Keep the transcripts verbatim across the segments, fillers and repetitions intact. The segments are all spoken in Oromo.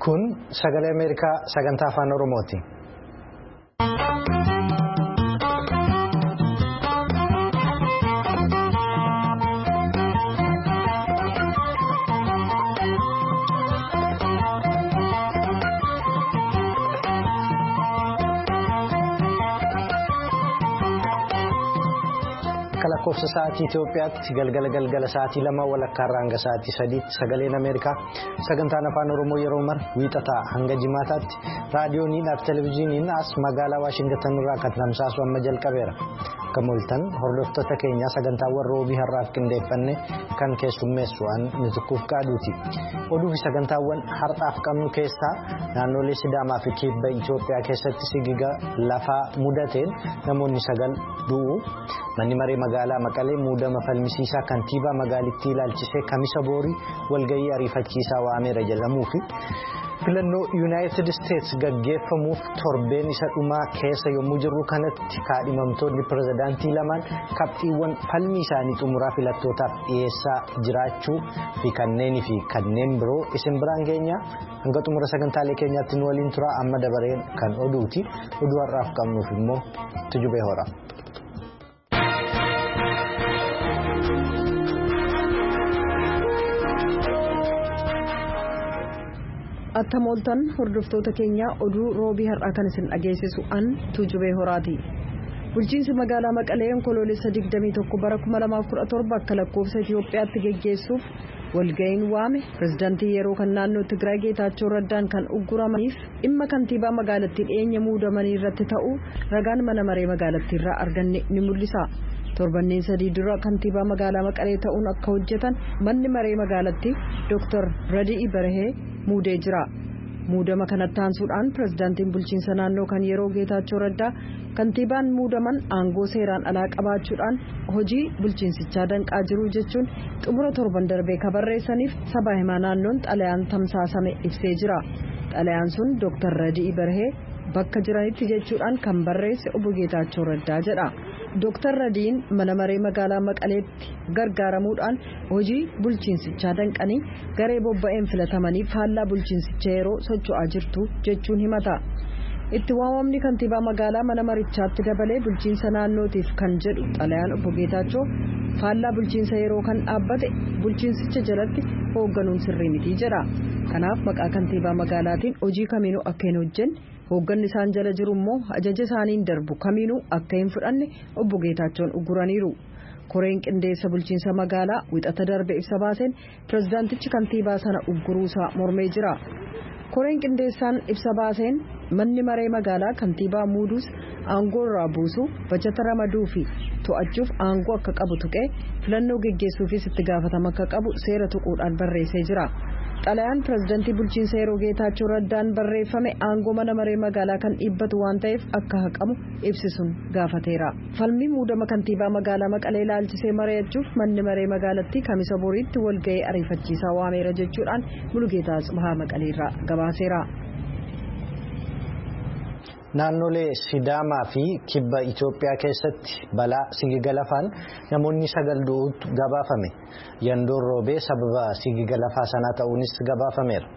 Kun sagalee Ameerikaa sagantaa afaan Oromooti. Lakkoofsa sa'aatii Itoophiyaatti galgala galgala sa'aatii lama walakkaarraa hanga sa'aatii sadiitti sagaleen Ameerikaa sagantaan afaan Oromoo yeroo mara wiixataa hanga jimaataatti raadiyooniidhaaf televezyiiniin as magaalaa Waashingtan irraa kan tamsaasu amma jalqabeera. Kamooltan hordoftoota keenya sagantaawwan roobii har'aaf qindeeffanne kan keessummeessu an Nitukuuf Qaaduuti. Oduu fi sagantaawwan har'aaf qabnu keessaa naannolee Sidaamaa fi Kibba Itoophiyaa keessatti sigiga lafaa mudateen namoonni sagal du'u. Manni maree magaalaa Maqalee muudama falmisiisaa kantiibaa magaalittii ilaalchisee kamisa boorii walgahii ariifachiisaa waameera jedhamuu fi filannoo Yuunaayitid Isteets gaggeeffamuuf torbeen isa dhumaa keessa yommuu jirru kanatti kaadhimamtoonni pirezidaantii lamaan qabxiiwwan falmii isaanii xumuraa filattootaaf dhiyeessaa jiraachuu fi kanneenii fi kanneen biroo isin biraan keenya hanga xumura sagantaalee keenyaatti nu waliin tura. Amma dabareen kan oduuti. Oduu har'aaf qabnuuf immoo Tujubee Hora. Attamooltan hordoftoota keenya oduu roobii har'aa kan isin dhageessisu an Tujubee Horaati. Bulchiinsi magaalaa Maqalee onkoloolessa digdamii tokko bara kuma lamaaf kudha torba akka lakkoofsa Itoophiyaatti geggeessuuf walga'iin waame pirezidaantii yeroo kan naannoo Tigraay Geetaachoo Raddaan kan ugguramaniif dhimma kantiibaa magaalattii dhiyeenya muudamanii irratti ta'uu ragaan mana maree magaalattiirraa arganne ni mul'isa. Torbanneen sadii dura kantiibaa magaalaa Maqalee ta'uun akka hojjetan manni maree magaalattii Dooktar Radii Barahee muudee jira. Muudama kanatti aansuudhaan pirezidaantiin bulchiinsa naannoo kan yeroo Geetaachoo Raddaa kantiibaan muudaman aangoo seeraan alaa qabaachuudhaan hojii bulchiinsichaa danqaa jiru jechuun xumura torban darbee kabarreessaniif sabaa himaa naannoon xalayaan tamsaasame ibsee jira. Xalayaan sun Dooktar Radii Barahee bakka jiranitti jechuudhaan kan barreesse obbo Geetaachoo Raddaa jedha. Dooktar Radiin mana maree magaalaa Maqaleetti gargaaramuudhaan hojii bulchiinsichaa danqanii garee bobba'een filatamanii faallaa bulchiinsicha yeroo socho'aa jirtu jechuun himata. Itti waamamni kantiibaa magaalaa mana marichaatti dabalee bulchiinsa naannootiif kan jedhu xalayaan obbo Geetaachoo faallaa bulchiinsa yeroo kan dhaabbate bulchiinsicha jalatti hoogganuun sirrii miti jedha. Kanaaf maqaa kantiibaa magaalaatiin hojii kamiinuu akka hin hojjenne hoogganni isaan jala jiru immoo ajaja isaaniin darbu kamiinuu akka hin fudhanne obbo Geetaachoon ugguraniiru. Koreen qindeessa bulchiinsa magaalaa wixata darbe ibsa baaseen pirezidaantichi kantiibaa sana ugguruusaa mormee jira. Koreen qindeessaan ibsa baaseen manni maree magaalaa kantiibaa muuduus aangoo irraa buusuu bajata ramaduu fi to'achuuf aangoo akka qabu tuqee filannoo geggeessuufis itti gaafatama akka qabu seera tuquudhaan barreessee jira. Xalayaan pirezidaantii bulchiinsa yeroo Geetaachoo Raddaan barreeffame aangoo mana maree magaalaa kan dhiibbatu waan ta'eef akka haqamu ibsisuun gaafateera. Falmii muudama kantiibaa magaalaa Maqalee ilaalchisee mari'achuuf manni maree magaalattii kamisa boriitti walga'ii ariifachiisaa waameera jechuudhaan Mulugeetaa Tsibahaa Maqaleerraa gabaaseera. Naannolee Sidaamaa fi Kibba Itoophiyaa keessatti balaa sigiga lafaan namoonni sagal du'uutu gabaafame. Yandoon roobee sababa sigiga lafaa sanaa ta'uunis gabaafameera.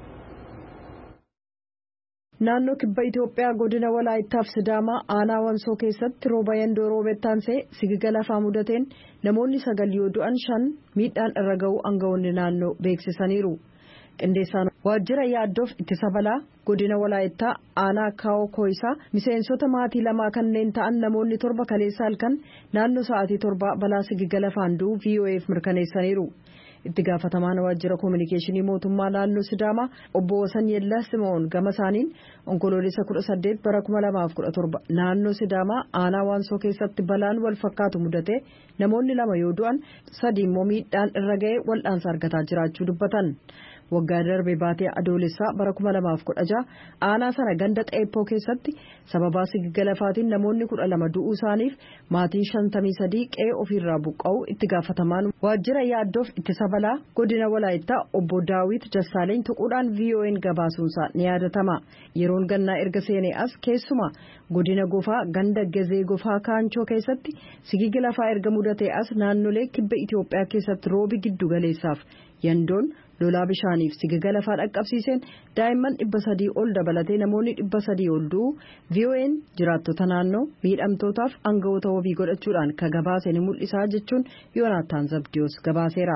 Naannoo Kibba Itoophiyaa godina Walaayittaaf Sidaamaa aanaa Wansoo keessatti rooba yandoo roobettaansee sigiga lafaa mudateen namoonni sagal yoo du'an shan miidhaan irra ga'uu aangawoonni naannoo beeksisaniiru. Qindeessaan waajjira yaaddoof ittisa balaa godina Walaayittaa aanaa Kaawoo Kooyisaa miseensota maatii lamaa kanneen ta'an namoonni torba kaleessa halkan naannoo sa'aatii torba balaa sigiga lafaan du'u V O F mirkaneessaniiru. Itti gaafatamaan waajjira koominikeeshinii mootummaa naannoo Sidaamaa obbo Wasan Yellaa Simoon gama isaaniin onkoloolessa kudha saddeet bara kuma lamaaf kudha torba naannoo Sidaamaa aanaa Waansoo keessatti balaan wal fakkaatu mudate namoonni lama yoo du'an sadi immoo miidhaan irra ga'ee wal'aansa argataa jiraachuu dubbatan. Waggaa darbe baatee adoolessaa bara kuma lamaaf kudha jaha aanaa sana ganda xeeppoo keessatti sababaa sigiga lafaatiin namoonni kudha lama du'uu isaaniif maatiin shantamii sadii qe'ee ofiirraa buqqa'uu itti gaafatamaan waajjira yaaddoof ittisa balaa godina Walaayittaa obbo Daawit Dassaaleny tuquudhaan V O N gabaasuunsaa ni yaadatama. Yeroon gannaa erga seenee as keessuma godina Gofaa ganda Gazee Gofaa Kaanchoo keessatti sigiga lafaa erga mudatee as naannolee Kibba Itoophiyaa keessatti roobi giddu galeessaaf yandoon lolaa bishaaniif sigigala lafaa dhaqqabsiiseen daa'imman dhibba sadii ol dabalatee namoonni dhibba sadii ol du'u V O N jiraattota naannoo miidhamtootaaf aangawoota wabii godhachuudhaan ka gabaase ni mul'isaa jechuun Yoonaataan Zabdiyoos gabaaseera.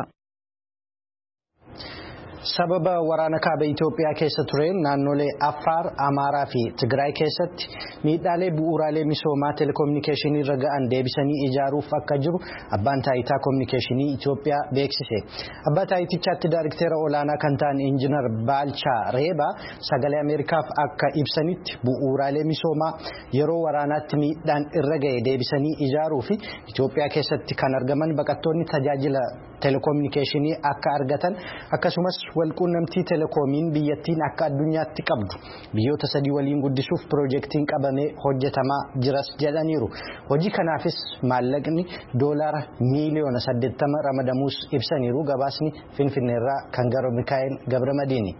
Sababa waraana kaaba Itoophiyaa keessa tureen naannolee Affaar, Amaaraa fi Tigraay keessatti miidhaalee bu'uuraalee misoomaa telekominikeeshinii irra ga'an deebisanii ijaaruuf akka jiru abbaan taayitaa kominikeeshinii Itoophiyaa beeksise. Abbaa taayitichaatti daayirikteera olaanaa kan ta'an Injiinar Baalchaa Reebaa sagalee Ameerikaaf akka ibsanitti bu'uuraalee misoomaa yeroo waraanaatti miidhaan irra ga'e deebisanii ijaaruu fi Itoophiyaa keessatti kan argaman baqattoonni tajaajila telekominikeeshinii akka argatan akkasumas walquunnamtii telekoomiin biyyattiin akka addunyaatti qabdu biyyoota sadii waliin guddisuuf piroojeektiin qabamee hojjetamaa jiras jedhaniiru. Hojii kanaafis maallaqni doolaara miiliyoona saddeettama ramadamuus ibsaniiru. Gabaasni Finfinneerraa kan gara Mikaa'el Gabramadiini.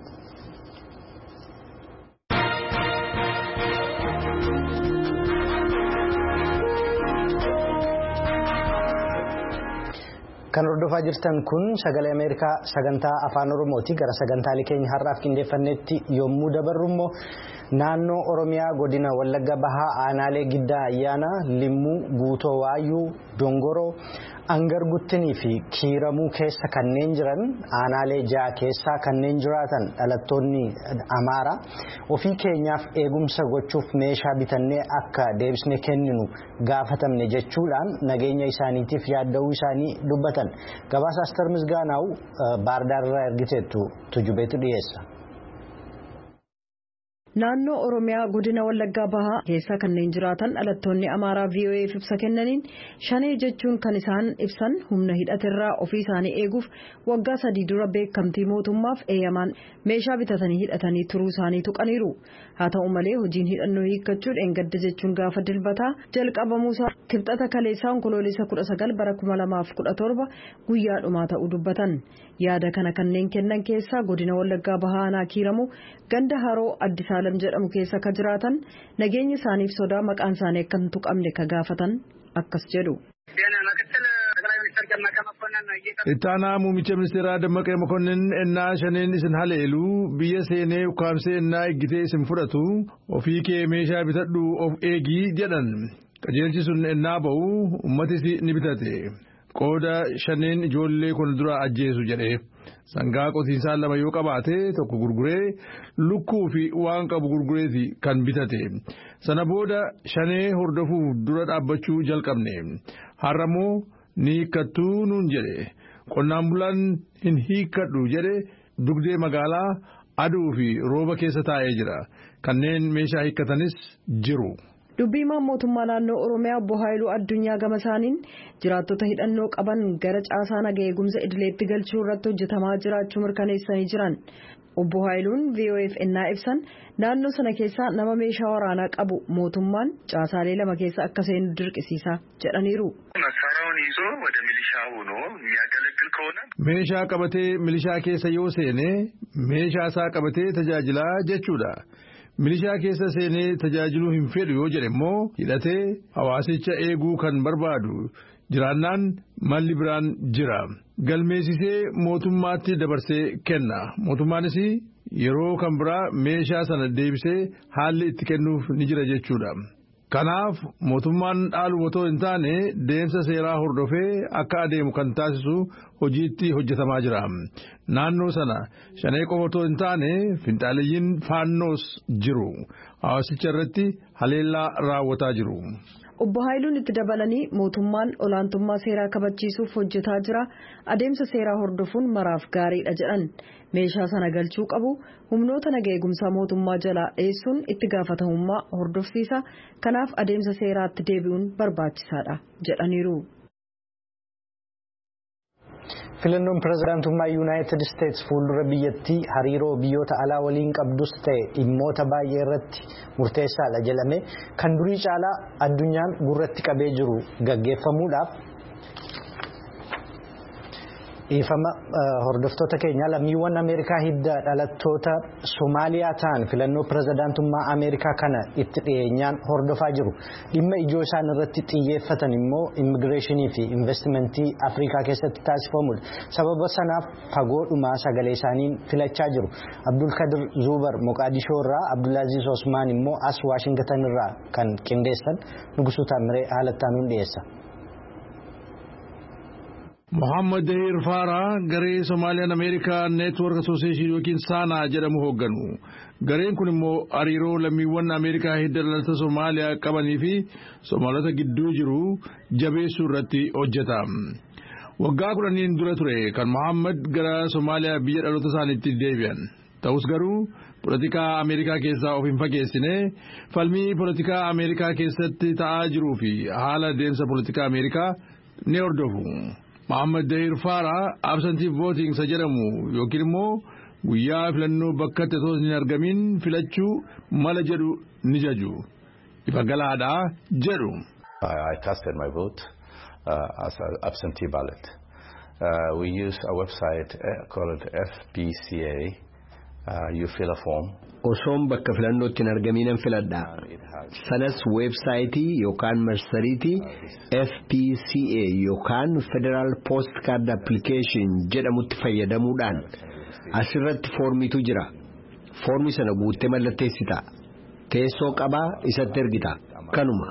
Kan hordofaa jirtan kun sagalee Ameerikaa sagantaa afaan Oromooti. Gara sagantaalee keenya har'aaf qindeeffannetti yommuu dabarru immoo naannoo Oromiyaa godina Wallagga Bahaa aanaalee Giddaa Ayyaanaa, Limmuu, Guutoo Waayyuu, Dongoroo, Angarguttinii fi Kiiramuu keessa kanneen jiran aanaalee ja'a keessaa kanneen jiraatan dhalattoonni Amaaraa ofii keenyaaf eegumsa gochuuf meeshaa bitannee akka deebisnee kenninu gaafatamne jechuudhaan nageenya isaaniitiif yaadda'uu isaanii dubbatan. Gabaasa Astar Misgaanaa'u Baardaarraa ergiteettu tujubeetu dhiyeessa. Naannoo Oromiyaa godina Wallaggaa Bahaa keessa kanneen jiraatan dhalattoonni Amaaraa V O F ibsa kennaniin shanee jechuun kan isaan ibsan humna hidhaterraa ofii isaanii eeguuf waggaa sadii dura beekamtii mootummaaf eeyyamaan meeshaa bitatanii hidhatanii turuu isaanii tuqaniiru. Haa ta'u malee hojiin hidhannoo hiikkachuu dheengadda jechuun gaafa dilbataa jalqabamuusaa kibxata kaleessaa onkoloolessa kudha sagal bara kuma lamaaf kudha torba guyyaa dhumaa ta'uu dubbatan. Yaada kana kanneen kennan keessaa godina Wallaggaa Bahaa aanaa Kiiramuu ganda Haroo Addisaa lam jedhamu keessa ka jiraatan nageenya isaaniif sodaa maqaan isaanii akka hin tuqamne ka gaafatan akkas jedhu. Ittaanaa muummicha ministeeraa Dammaqee Mokonnin ennaa shaneen isin haleeluu biyya seenee ukkaamsee ennaa eeggitee isin fudhatu ofii kee meeshaa bitadhu of eegii jedhan qajeelchi sun ennaa ba'u ummatis ni bitate qooda shaneen ijoollee kun dura ajjeesu jedhe. Sangaa qotiisaa lama yoo qabaate tokko gurguree lukkuu fi waan qabu gurgureeti kan bitate. Sana booda shanee hordofuuf dura dhaabbachuu jalqabne. Har'amoo ni hiikkattuu nuun jedhe. Qonnaan bulaan hin hiikkadhu jedhe dugdee magaalaa aduu fi rooba keessa taa'ee jira. Kanneen meeshaa hiikkatanis jiru. Dubbiimaan mootummaa naannoo Oromiyaa obbo Haayiluu Addunyaa gama isaaniin jiraattota hidhannoo qaban gara caasaa nagaa eegumsa idileetti galchuu irratti hojjetamaa jiraachuu mirkaneessanii jiran. Obbo Haayiluun V O F ennaa ibsan naannoo sana keessaa nama meeshaa waraanaa qabu mootummaan caasaalee lama keessa akka seenu dirqisiisa jedhaniiru. Meeshaa qabatee milishaa keessa yoo seene meeshaa isaa qabatee tajaajilaa jechuudha. Milishaa keessa seenee tajaajiluu hin fedhu yoo jedhe immoo hidhatee hawaasicha eeguu kan barbaadu jiraannaan malli biraan jira. Galmeessisee mootummaatti dabarsee kenna. Mootummaanis yeroo kan biraa meeshaa sana deebisee haalli itti kennuuf ni jira jechuudha. Kanaaf mootummaan dhaalu otoo hin taane deemsa seeraa hordofee akka adeemu kan taasisu hojiitti hojjetamaa jira. Naannoo sana shanee qofa otoo hin taane finxaaliyyiin faannoos jiru. Hawaasicha irratti haleellaa raawwataa jiru. Obbo Haayiluun itti dabalanii mootummaan olaantummaa seeraa kabachiisuuf hojjetaa jira. Adeemsa seeraa hordofuun maraaf gaariidha jedhan. Meeshaa sana galchuu qabu humnoota nagaa eegumsaa mootummaa jalaa dheessuun itti gaafatamummaa hordofsiisa. Kanaaf adeemsa seeraatti deebi'uun barbaachisaadha jedhaniiru. Filannoon pirezidaantummaa Yuunaayitid Isteets fuuldura biyyattii hariiroo biyyoota alaa waliin qabdus ta'e dhimmoota baay'ee irratti murteessaadha jedhamee kan durii caalaa addunyaan gurratti qabee jiru gaggeeffamuudhaaf Ifama hordoftoota keenya lammiiwwan Ameerikaa hidda dhalattoota Somaaliyaa ta'an filannoo pirezidaantummaa Ameerikaa kana itti dhiyeenyaan hordofaa jiru. Dhimma ijoo isaan irratti xiyyeeffatan immoo immigireeshinii fi investimentii Afrikaa keessatti taasifamudha. Sababa sanaaf fagoodhuma sagalee isaaniin filachaa jiru. Abdulkadir Zubar Moqaadishoo irraa, Abdulaziz Osmaan immoo as Waashingtan irraa kan qindeessan Nugusuu Taamiree haalattaanuun dhiyeessa. Mohammad Dahir Farah garee Somalian America Network Association yookiin Sana jedhamu hoogganu. Gareen kun immoo hariiroo lammiiwwan Ameerikaa hidda dhalata Somaaliyaa qabanii fi Somaalota gidduu jiru jabeessuu irratti hojjeta. Waggaa kudhaniin dura ture kan Mohammad gara Somaaliyaa biyya dhaloota isaaniitti deebi'an. Ta'us garuu Politika Ameerikaa keessaa of hin fageessine falmii politika Ameerikaa keessatti ta'aa jiruu fi haala deemsa politika Ameerikaa ni hordofu. Mohammad Dahir Farah absentee voting jedhamu yookiin immoo guyyaa filannoo bakka ta'e hin argamin filachuu mala jedhu ni jaju. Ifa galaadha jedhu. I casted my vote uh, as an absentee ballot. Uh, we use a website uh, called F P C A. Uh, you fill a form. Osoon bakka filannootti hin argaminan filadha. Sanas weebsaayitii yookaan marsariitii F P C A yookaan Federal Postcard Application jedhamutti fayyadamuudhaan asirratti foormiitu jira. Foormi sana guuttee mallatteessita. Teessoo qabaa isatti ergita. Kanuma.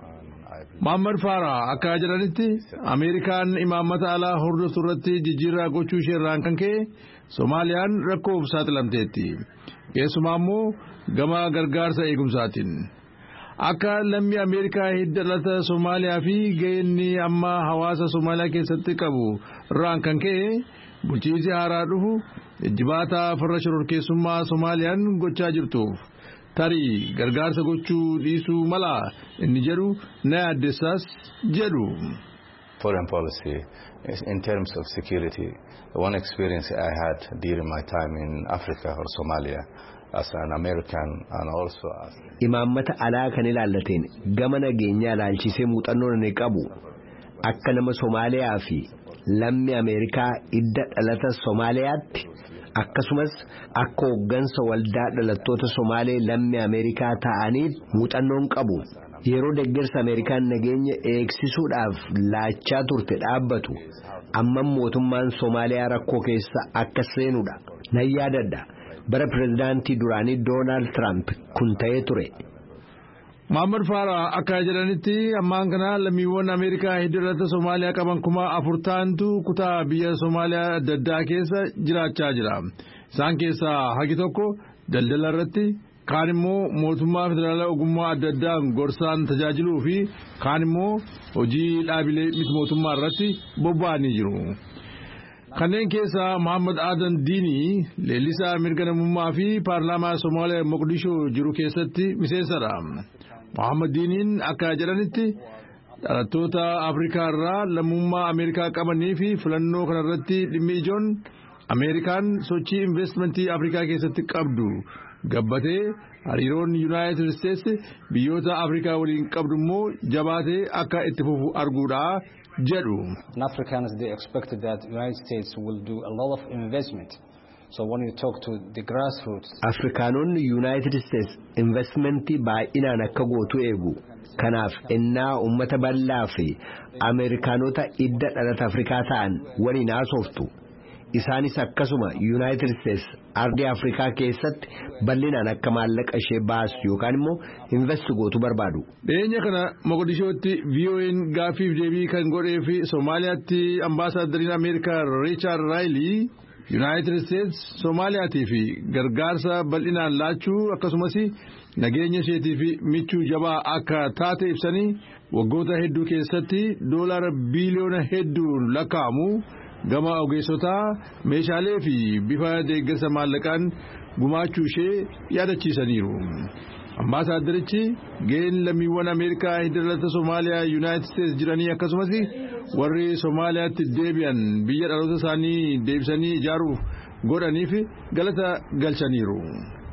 Mohammad Farah akka jedhanitti Ameerikaan imaammata alaa hordoftu irratti jijjiirraa gochuu isheerraan kan ka'e Somaaliyaan rakkoof saaxilamteetti. Keessumaa immoo gama gargaarsa eegumsaatiin. Akka lammii Ameerikaa hidda dhalata Somaaliyaa fi ga'eenni amma hawaasa Somaaliyaa keessatti qabu irraan kan ka'e bulchiinsi haaraa dhufu jijjibaata farra shororkeessummaa Somaaliyaan gochaa jirtuuf tarii gargaarsa gochuu dhiisuu mala inni jedhu na yaaddessaas jedhu. Foreign policy in terms of security, one experience I had during my time in Africa or Somalia as an American and also as Imaammata alaa kan ilaallateen gama nageenyaa ilaalchisee muuxannoo ni qabu. Akka nama Somaaliyaa fi lammii Ameerikaa hidda dhalata Somaaliyaatti akkasumas akka hooggansa waldaa dhalattoota Somaalee lammii Ameerikaa ta'aniif muuxannoon qabu. Yeroo deeggarsa Ameerikaan nageenya eegsisuudhaaf laachaa turte dhaabbatu amma mootummaan Somaaliyaa rakkoo keessa akka seenudha. Nan yaadadha bara pirezidaantii duraanii Doonaald Tiraamp kun ta'ee ture. Mohammad Farah akka jedhanitti ammaan kana lammiiwwan Ameerikaa hidda dhalata Somaaliyaa qaban kuma afur ta'antu kutaa biyya Somaaliyaa adda addaa keessa jiraachaa jira. Isaan keessaa hagi tokko daldala irratti, kaan immoo mootummaa federaalaa ogummaa adda addaan gorsaan tajaajiluu fi kaan immoo hojii dhaabilee miti mootummaa irratti bobba'anii jiru. Kanneen keessaa Mohammad Adan Diini leellisaa mirga namummaa fi paarlaamaa Somaaliyaa Moqdishoo jiru keessatti miseensadha. Mohammad Diiniin akka jedhanitti dhalattoota Afrikaa irraa lammummaa Ameerikaa qabanii fi filannoo kanarratti dhimmi ijoon Ameerikaan sochii investimentii Afrikaa keessatti qabdu gabbatee hariiroon United States biyyoota Afrikaa waliin qabdu immoo jabaatee akka itti fufu arguudha jedhu. Africans they expected that United States will do a lot of investment. So when you talk to the grassroots, Afrikaanonni United States investmentii baay'inaan akka gootu eegu. Kanaaf innaa uummata bal'aa fi Ameerikaanota hidda dhalata Afrikaa ta'an waliin haasoftu. Isaanis akkasuma United States ardii Afrikaa keessatti bal'inaan akka maallaqa ishee baasu yookaan immoo invest gootu barbaadu. Dhiyeenya kana Moqdishootti V O N gaaffiif deebii kan godhee fi Somaaliyaatti ambaasaaddariin Ameerikaa Richard Riley United States Somaaliyaatti fi gargaarsa bal'inaan laachuu akkasumas nageenya isheetii fi michuu jabaa akka taate ibsanii waggoota hedduu keessatti doolaara biiliyoona hedduu lakkaa'amu gama ogeessotaa meeshaalee fi bifa deeggarsa maallaqaan gumaachuu ishee yaadachiisaniiru. Ambaasaaddarichi ga'een lammiiwwan Ameerikaa hidda dhalata Somaaliyaa United States jiranii akkasumas warri Somaaliyaatti deebi'an biyya dhaloota isaanii deebisanii ijaaruuf godhaniif galata galchaniiru.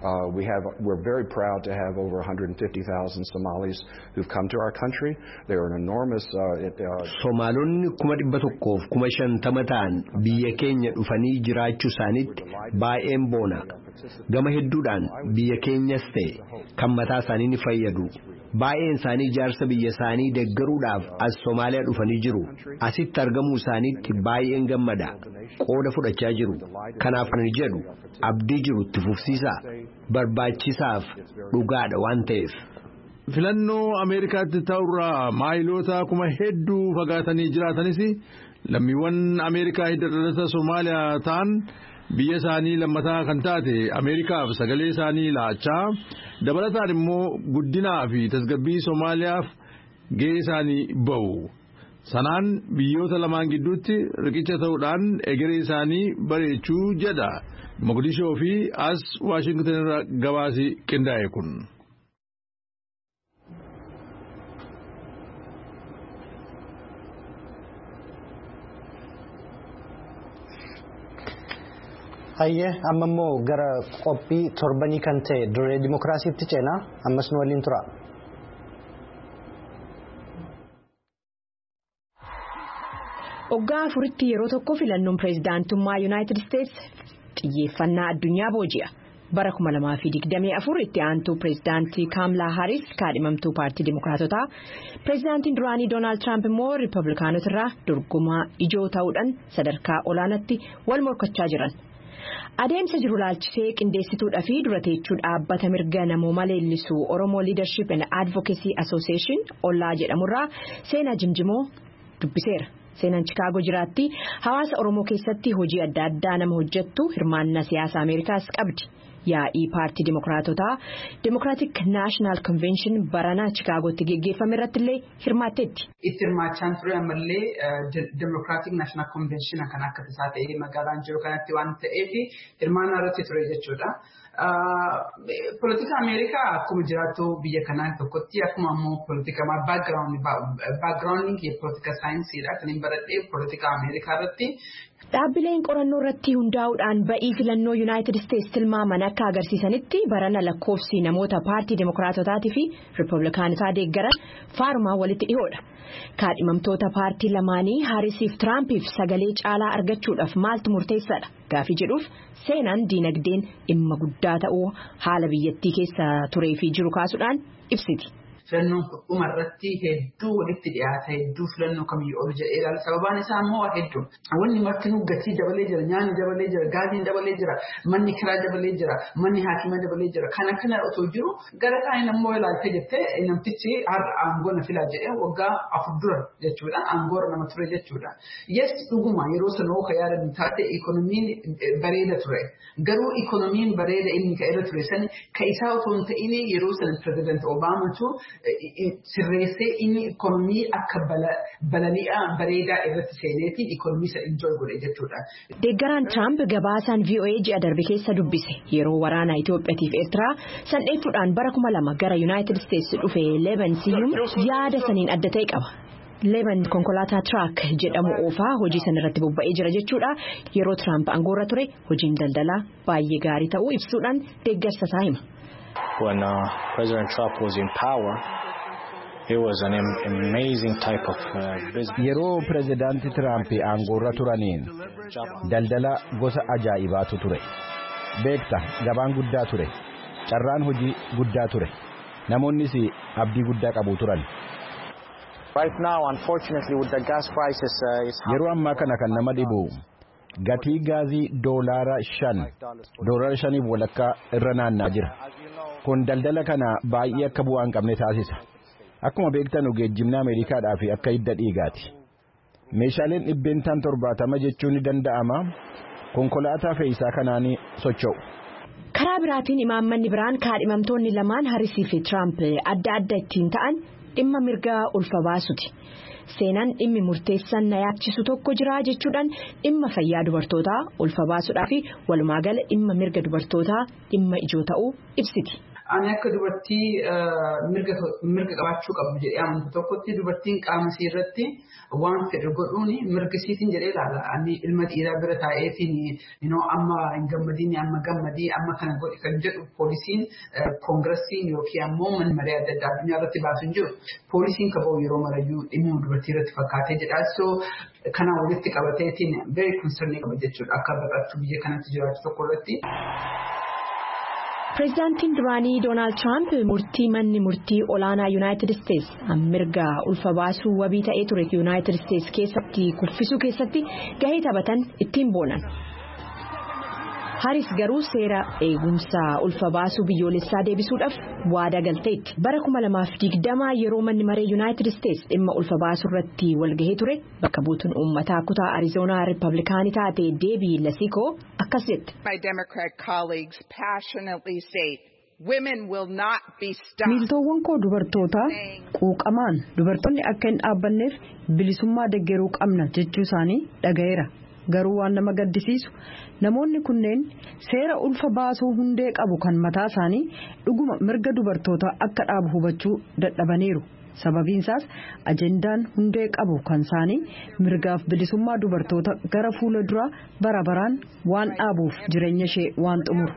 Uh, we have, we're very proud to have over one hundred fifty thousand Somalis who've come to our country. They're an enormous. Uh, it, uh, Somalonni kuma dhibba tokkoof kuma shantama ta'an biyya keenya dhufanii jiraachuu isaaniitti baay'een boona. Gama hedduudhaan biyya keenyas ta'e kan mataa isaanii ni fayyadu. Baay'een isaanii ijaarsa biyya isaanii deeggaruudhaaf as Somaaliyaa dhufanii jiru. Asitti argamuu isaaniitti baay'een gammada. Qooda fudhachaa jiru. Kanaaf kan jedhu abdii jiru itti fufsiisaa. Barbaachisaaf dhugaadha waan ta'eef. Filannoo Ameerikaatti ta'urraa maayiloota kuma hedduu fagaatanii jiraatanis lammiiwwan Ameerikaa hidda dhalata Somaaliyaa ta'an biyya isaanii lammataa kan taate Ameerikaaf sagalee isaanii laachaa dabalataan immoo guddinaa fi tasgabbii Somaaliyaaf gahee isaanii ba'u. Sanaan biyyoota lamaan gidduutti riqicha ta'uudhaan egeree isaanii bareechuu jedha. Mogadishoo fi as Waashingtan irraa gabaasi qindaa'e kun. Hayyee amma immoo gara qophii torbanii kan ta'e dirree dimookiraasiitti ceenaa ammas nu waliin tura. Waggaa afuritti yeroo tokko filannoon pireezidaantummaa Yuunaayitid Isteetsi xiyyeeffannaa addunyaa booji'a. Bara kuma lamaa fi digdamii afur itti aantuu pireezidaantii Kaamlaa Haaris kaadhimamtuu paartii Dimookiraatotaa. Pireezidaantiin duraanii Doonaald Tiraamp immoo Riippablikaanotarraa dorgomaa ijoo ta'uudhaan sadarkaa olaanaatti wal morkachaa jiran. Adeemsa jiru laalchisee qindeessituudhaa fi dura teechuu dhaabbata mirga namooma leellisuu Oromoo Leadership and Advocacy Association ollaa jedhamurraa seenaa jimjimoo dubbiseera. Seenaan Chicaagoo jiraatti hawaasa Oromoo keessatti hojii adda addaa nama hojjettu hirmaannaa siyaasa Ameerikaas qabdi. Yaa'ii paartii Dimookiraatotaa Democratic National Convention baranaa Chicaagootti geggeeffame irratti illee hirmaatteetti. Itti hirmaachaan ture ammallee Democratic National Convention kan akka tasaa ta'ee magaalaan jiru kanatti waan ta'eef hirmaannaa irratti ture jechuudha. Politika Ameerikaa akkuma jiraattu biyya kanaa tokkotti akkuma ammoo politika backgrounding politika saayinsiidha kan hin baradhee politika Ameerikaa irratti. Dhaabbileen qorannoo irratti hundaa'uudhaan ba'ii filannoo Yuunaayitid Isteetsi tilmaaman akka agarsiisanitti barana lakkoofsi namoota paartii Dimookiraatotaatii fi Riippablikaanotaa deeggaran faarumaa walitti dhihoodha. Kaadhimamtoota paartii lamaanii Haarisiif Tiraampiif sagalee caalaa argachuudhaaf maaltu murteessaadha gaafii jedhuuf seenaan diinagdeen dhimma guddaa ta'uu haala biyyattii keessa turee fi jiru kaasuudhaan ibsiti. Filannoon dhuma irratti hedduu walitti dhiyaata hedduu filannoo kamiyyuu ol jedhee ilaala. Sababaan isaa immoo hedduu. Wanni martinuu gatii dabalee jira, nyaanni dabalee jira, gaasiin dabalee jira, manni kiraa dabalee jira, manni haakima dabalee jira. Kana kana otoo jiru gara kaaniin ammoo ilaaltee jettee namtichi har'a aangoo na filaa jedhee waggaa afur dura jechuudha. Aangoorra nama ture jechuudha. Yes dhuguma yeroo sanoo ka yaadan taate ikonomiin bareeda ture. Garuu ikonomiin bareeda inni ka irra ture sani ka isaa otoo hin ta'in yeroo sana pirezidaanti Obaamatu sirreessee inni ikonomii akka balali'aa bareedaa irratti seeneetiin ikonomii isa enjoy godhe jechuudha. Deeggaraan Tiraamp gabaasaan V O A ji'a darbe keessa dubbise yeroo waraana Itoophiyaatiif Eertiraa sandheetuudhaan bara kuma lama gara Yuunaayitid Isteetsi dhufe Leeban Siyyum yaada saniin adda ta'e qaba. Leeban konkolaataa Tiraak jedhamu oofaa hojii sana irratti bobba'ee jira jechuudha. Yeroo Tiraamp aangoorra ture hojiin daldalaa baay'ee gaarii ta'uu ibsuudhaan deeggarsa isaa hima. When uh, President Trump was in power, it was an amazing type of uh, business. Yeroo Pireezidaanti Tiraamp aangoorra turaniin daldala gosa ajaa'ibaatu ture. Beekta gabaan guddaa ture. Carraan hojii guddaa ture. Namoonnis abdii guddaa qabu turan. Right now, unfortunately, with the gas prices, uh, is yeroo ammaa kana kan nama dhibu gatii gaazii doolaara shan doolaara shaniif walakkaa irra naannaa jira. Kun daldala kana baay'ee akka bu'aa hin qabne taasisa. Akkuma beektan geejjibni Ameerikaadhaa fi akka hidda dhiigaati. Meeshaaleen dhibbeentaan torbaatama jechuun ni danda'ama. Konkolaataa fe'iisaa kanaan socho'u. Karaa biraatiin imaammanni biraan kaadhimamtoonni lamaan Haarisii fi Tiraamp adda adda ittiin ta'an dhimma mirgaa ulfa baasuti. Seenaan dhimmi murteessan na yaachisu tokko jira jechuudhaan dhimma fayyaa dubartootaa ulfa baasuudhaa fi walumaa gala dhimma mirga dubartootaa dhimma ijoo ta'uu ibsiti. ani akka dubartii mirga mirga qabaachuu qabdu jedhee amantu tokkotti dubartiin qaama isii irratti waan fedhe godhuun mirga isiitiin jedhee ilaala. Ani ilma dhiiraa bira taa'eetiin inoo amma hin gammadiin amma gammadii amma kana godhi kan jedhu poolisiin koongiresiin yookiin ammoo manni maree adda addaa addunyaa irratti baasu hin jiru. Poolisiin kaba'u yeroo marayyuu dhimma dubartii irratti fakkaatee jedha. So kana walitti qabateetiin very concerned qaba jechuudha akka baqattuu biyya kanatti jiraatu tokko irratti. Pireezidaantiin duraanii Doonaald Tiraamp murtii manni murtii olaanaa Yuunaayitid Isteets mirga ulfa baasuu wabii ta'ee ture Yuunaayitid Isteets keessatti kuffisuu keessatti gahee taphatan ittiin boonan. Haris garuu seera eegumsa ulfa baasuu biyyoolessaa deebisuudhaaf waadaa galteetti. Bara kuma lamaaf digdama yeroo manni maree Yuunaayitid Isteets dhimma ulfa baasuu irratti walgahee ture bakka buutuun uummataa kutaa Arizoonaa Riippablikaanii taate Deebii Lasiko akkas jette. My Democrat colleagues passionately state women will not be stopped. Miiltoowwan koo dubartoota quuqamaan dubartoonni akka hin dhaabbanneef bilisummaa deeggaruu qabna jechuu isaanii dhagayeera. Garuu waan nama gaddisiisu namoonni kunneen seera ulfa baasuu hundee qabu kan mataa isaanii dhuguma mirga dubartoota akka dhaabu hubachuu dadhabaniiru. Sababiin isaas ajendaan hundee qabu kan isaanii mirgaaf bilisummaa dubartoota gara fuula duraa bara baraan waan dhaabuuf jireenya ishee waan xumuru.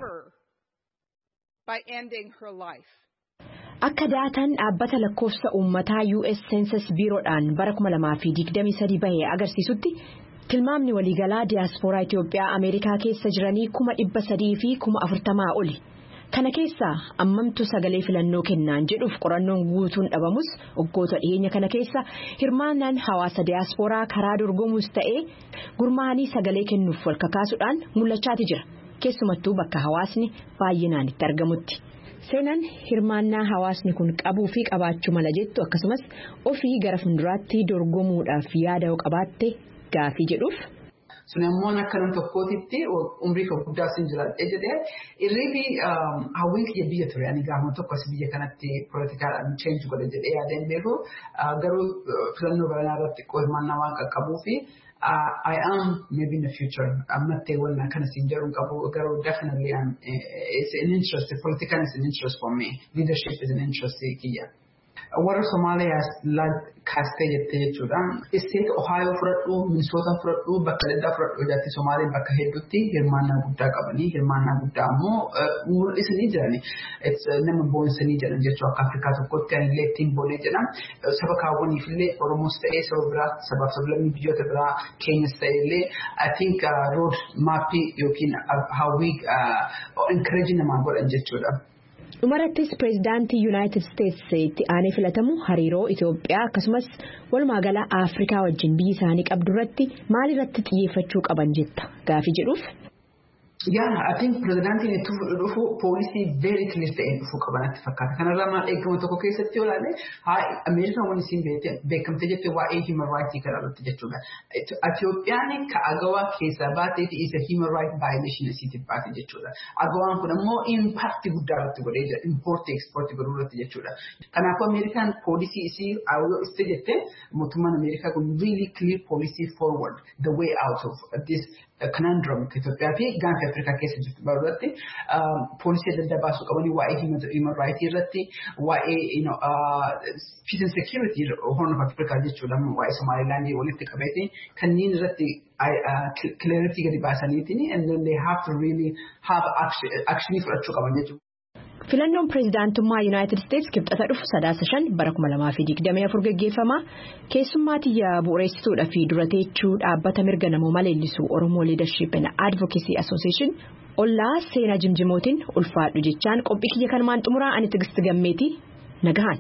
Akka daataan dhaabbata lakkoofsa uummataa U S Census Bureauudhaan bara kuma lamaa fi digdamii sadii bahee agarsiisutti tilmaamni waliigalaa diyaaspooraa Itoophiyaa Ameerikaa keessa jiranii kuma dhibba sadii fi kuma afurtamaa oli. Kana keessaa ammamtu sagalee filannoo kennaan jedhuuf qorannoon guutuun dhabamus waggoota dhiyeenya kana keessa hirmaannaan hawaasa diyaaspooraa karaa dorgomuus ta'ee gurmaa'anii sagalee kennuuf wal kakaasuudhaan mul'achaati jira. Keessumattuu bakka hawaasni baay'inaan itti argamutti. Seenaan hirmaannaa hawaasni kun qabuu fi qabaachuu mala jettu akkasumas ofii gara fuulduraatti dorgomuudhaaf yaada qabaatte gaafii jedhuuf. Sunamoon akka nam tokkootitti umrii koo guddaa sin jiraadhee jedhee irriifi hawwiin kiyya biyya ture ani gaafuma tokkos biyya kanatti poolitikaadhaan cheenji godhe jedhee yaadeen beeku garuu filannoo baranaa irratti hirmaannaa waan qaqqabuu fi I am maybe in the future I'm not the one kind of singer and definitely I'm it's an interest the political is an interest for me leadership is an interest here. Warra Somaaliyaas kaastee jettee jechuudha. Isteet Ohio fudhadhu, Minnesota fudhadhu, bakka adda fudhadhu jaatti Somaaliin bakka hedduutti hirmaannaa guddaa qabanii hirmaannaa guddaa ammoo mul'isanii jirani. Nama boonsanii jedhan jechuu akka Afrikaa tokkotti anillee ittiin boonee jedham. Saba kaawwaniif illee Oromoos ta'ee saba biraa sabaaf sablammii biyyoota biraa Keenyas ta'ee illee I think road maappii yookiin hawwii encouraging namaa godhan jechuudha. Dhumarattis pireezidaantii Yuunaayitid Isteets itti aanee filatamu hariiroo Itoophiyaa akkasumas walumaagalaa Afrikaa wajjin biyyi isaanii qabdu irratti maalirratti xiyyeeffachuu qaban jetta gaafii jedhuuf. Yeah, I think pireezidaantiin itti dhufu poolisii very clear ta'een dhufuu qabanatti fakkaata. Kanarraa maal eegamu tokko keessatti yoo ilaalle haa Ameerikaan waan isiin beekamte jettee waa'ee human rights kana irratti jechuudha. Itoophiyaan ka agawaa keessaa baatee fi isa human rights violation isiitiif baate jechuudha. Agawaan kun ammoo impact guddaa irratti godhee jira import export godhuu irratti jechuudha. Kanaafuu Ameerikaan poolisii isii yoo iste jettee mootummaan Ameerikaa kun really clear policy forward the way out of this conundrum Itoophiyaa fi gaanfa Afrikaa keessa jirtu baruratti poolisii adda addaa baasuu qabanii waa'ee human rights irratti waa'ee you know peace and security Horn of Africa jechuudha waa'ee Somaliland walitti qabeeti kanneen irratti clarity gadi baasaniitiin and then they have to really have action action fudhachuu qaban jechuudha. Filannoon pireezidaantummaa Yuunaayitid Isteets kibxata dhufu sadaasa shan bara kuma lamaa fi digdamii afur gaggeeffama. Keessummaatiyya bu'uureessituudha fi durateechuu dhaabbata mirga namoomaa leellisuu Oromoo Leadership and Advocacy Association ollaa seenaa jimjimootiin ulfaadhu jechaan qophii kiyya kanumaan xumuraa ani Tigist Gammeetii nagahan.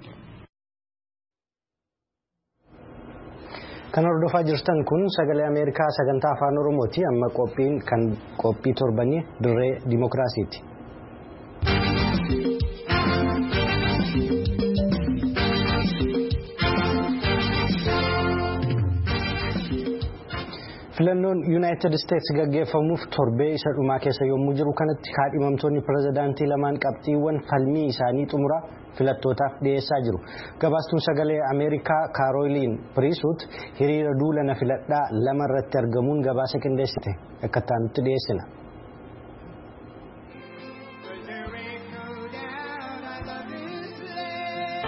Kan hordofaa jirtan kun sagalee Ameerikaa sagantaa afaan Oromooti amma qophiin kan qophii torbanii dirree dimokiraasiiti. Filannoon Yuunaayitid Isteets gaggeeffamuuf torbee isa dhumaa keessa yommuu jiru kanatti kaadhimamtoonni pireezidaantii lamaan qabxiiwwan falmii isaanii xumuraa filattootaaf dhiyeessaa jiru. Gabaastuun sagalee Ameerikaa Kaarooliin Piriisuut hiriira duulana filadhaa lama irratti argamuun gabaasa qindeessite akka taanutti dhiyeessina.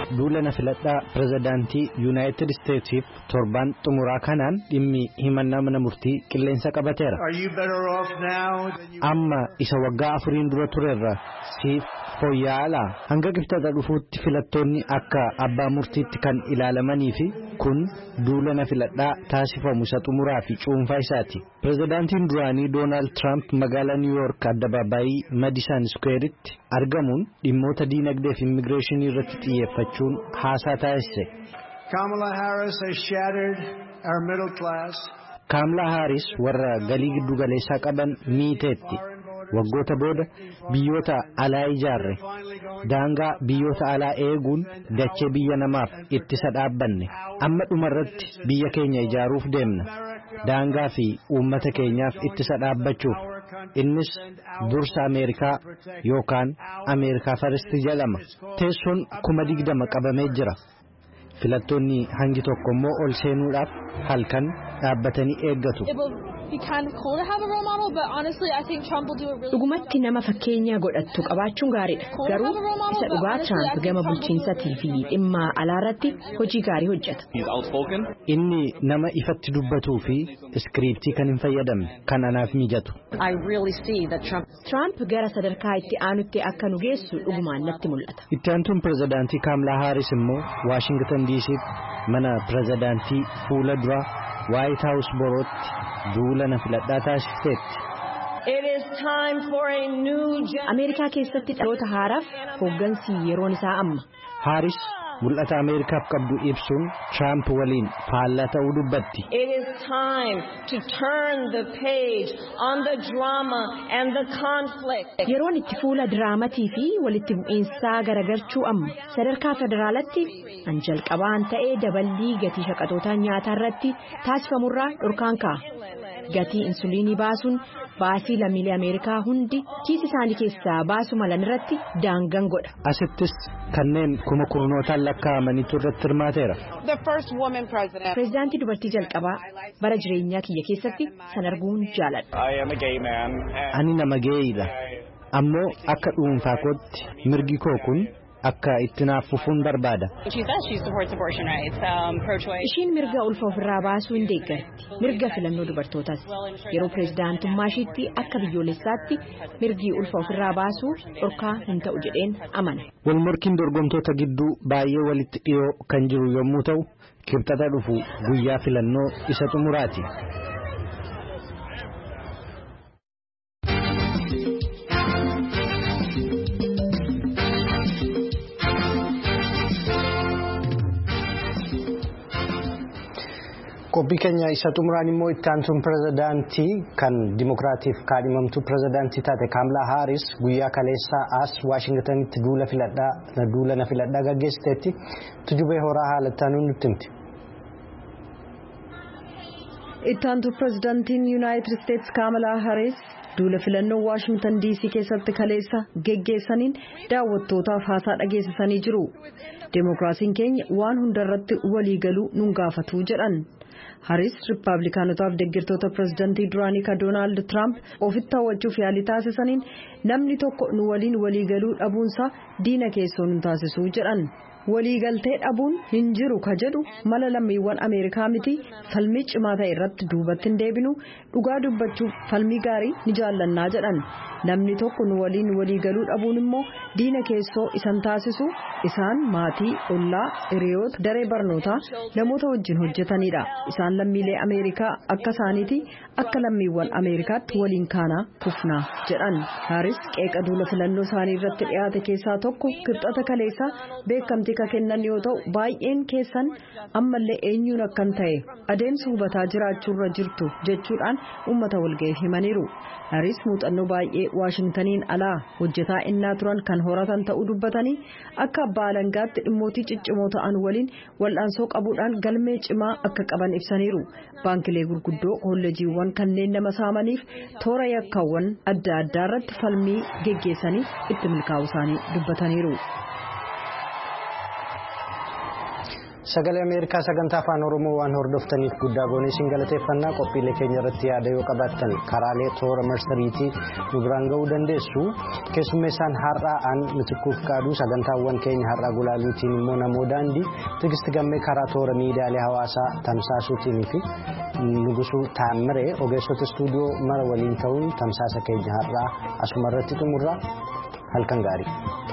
duulana filadhaa pirezidaantii Yuunaayitid Isteetsiif torban xumuraa kanaan dhimmi himannaa mana murtii qilleensa qabateera. Amma isa waggaa afuriin dura turerra siif fooyya'aa hanga qibxata dhufuutti filattoonni akka abbaa murtiitti kan ilaalamanii fi kun duulana filadhaa taasifamu isa xumuraa fi cuunfaa isaati. Pirezidaantiin duraanii Doonaald Tiraamp magaalaa Niw Yoork addabaabaayii Madison Square'tti argamuun dhimmoota diinagdee fi immigireeshinii irratti xiyyeeffachuun haasaa taasise. Kamala Harris has shattered our middle class. Kamala Harris warra galii giddu galeessaa qaban miiteetti. Waggoota booda biyyoota alaa ijaarre daangaa biyyoota alaa eeguun dachee biyya namaaf ittisa dhaabbanne amma dhumarratti biyya keenya ijaaruuf deemna daangaa fi uummata keenyaaf ittisa dhaabbachuuf innis dursa Ameerikaa yookaan Ameerikaa Faristi jedhama. Teessoon kuma digdama qabamee jira. Filattoonni hangi tokko immoo ol seenuudhaaf halkan dhaabbatanii eeggatu. Dhugumatti nama fakkeenya godhattu qabaachuun gaariidha. Garuu isa dhugaa Tiraamp gama bulchiinsatii fi dhimma alaarratti hojii gaarii hojjeta. Inni nama ifatti dubbatuu fi iskiriiptii kan hin fayyadamne kan anaaf mijatu. Tiraamp gara sadarkaa itti aanutti akka nu geessu dhugumaan natti mul'ata. Itti aantuun pirezidaantii Kamala Harris immoo Waashingtan D C mana pirezidaantii fuula dura White House borootti duulana filadhaa taasisteetti. Ameerikaa keessatti dhaloota haaraaf hooggansi yeroon isaa amma. Harris mul'ata Ameerikaaf qabdu ibsuun Tiraamp waliin faallaa ta'uu dubbatti. Yeroon itti fuula diraamatii fi walitti bu'iinsaa garagarchuu amma. Sadarkaa federaalatti an jalqabaan ta'ee daballii gatii shaqaxootaa nyaataa irratti taasifamurraa dhorkaan ka'a. Gatii insuliinii baasuun baasii lammiilee Ameerikaa hundi kiisi isaanii keessaa baasu malan irratti daangaan godha. Asittis kanneen kuma kurnootaan lakkaa'amanitu irratti hirmaateera. Pireezidaantii dubartii jalqabaa bara jireenyaa kiyya keessatti san arguun jaaladha. Ani nama geeyidha. Ammoo akka dhuunfaa kootti mirgi koo kun akka itti naaf fufuun barbaada. Ishiin mirga ulfa ofirraa baasuu hin deeggarti. Mirga filannoo dubartootaas. Yeroo pireezidaantummaa ishiitti akka biyyoolessaatti mirgi ulfa ofirraa baasuu dhorkaa hin ta'u jedheen amana. Walmorkiin dorgomtoota gidduu baay'ee walitti dhiyoo kan jiru yommuu ta'u kibxata dhufu guyyaa filannoo isa xumuraati. Qophii keenya isa xumuraan immoo itti aantuun pirezidaantii kan dimokiraatiif kaadhimamtuu pirezidaantii taate Kamala Harris guyyaa kaleessaa as Waashingtanitti duula filadhaa duulana filadhaa gaggeessiteetti tujubee horaa haalattaanuu nutti himti. Itti aantuu pirezidaantiin Yuunaayitid Isteetsi Kamala Harris duula filannoo Waashingtan D C keessatti kaleessa geggeessaniin daawwattootaaf haasaa dhageessisanii jiru. Dimokiraasiin keenya waan hundarratti waliigaluu nun gaafatu jedhan. Harris Riippaabilikaanotaaf deeggartoota pirezidaantii duraanii ka Doonaald Tiraamp ofitti hawwachuuf yaalii taasisaniin namni tokko nu waliin waliigaluu dhabuunsaa diina keessoo nun taasisuu jedhan. Waliigaltee dhabuun hin jiru ka jedhu mala lammiiwwan Ameerikaa miti falmii cimaa ta'e irratti duubatti hin deebinu dhugaa dubbachuuf falmii gaarii ni jaallannaa jedhan. Namni tokko nu waliin waliigaluu dhabuun immoo diina keessoo isan taasisu isaan maatii, ollaa, hiriyoota, daree barnootaa namoota wajjin hojjetanidha. Isaan lammiilee Ameerikaa akka isaaniiti akka lammiiwwan Ameerikaatti waliin kaanaa kufnaa jedhan. Harris qeeqa duula filannoo isaanii irratti dhiyaate keessaa tokko kibxata kaleessaa beekamtii ka kennan yoo ta'u baay'een keessan ammallee eenyuun akkan ta'e adeemsa hubataa jiraachuurra jirtu jechuudhaan uummata walga'ii himaniiru. Harris muuxannoo baay'ee Waashingtaniin alaa hojjetaa innaa turan kan horatan ta'uu dubbatanii akka abbaa alangaatti dhimmootii ciccimoo ta'an waliin wal'aansoo qabuudhaan galmee cimaa akka qaban ibsaniiru. Baankilee gurguddoo kolleejiiwwan kanneen nama saamaniif toora yakkaawwan adda addaa irratti falmii geggeessanii itti milkaa'uu isaanii dubbataniiru. Sagalee Ameerikaa sagantaa afaan Oromoo waan hordoftaniif guddaa goonee isin galateeffannaa. Qophiilee keenya irratti yaada yoo qabaattan karaalee toora marsariitii nu biraan ga'uu dandeessu. Keessummeessaan har'aa aan Mitikkuuf Qaaduu, sagantaawwan keenya har'aa gulaaluutiin immoo namoo daandii, Tigisti Gammee karaa toora miidiyaalee hawaasaa tamsaasuutiin fi Nugusuu Taammiree ogeessota istuudiyoo mara waliin ta'uun tamsaasa keenya har'aa asuma irratti xumurra. Halkan gaarii.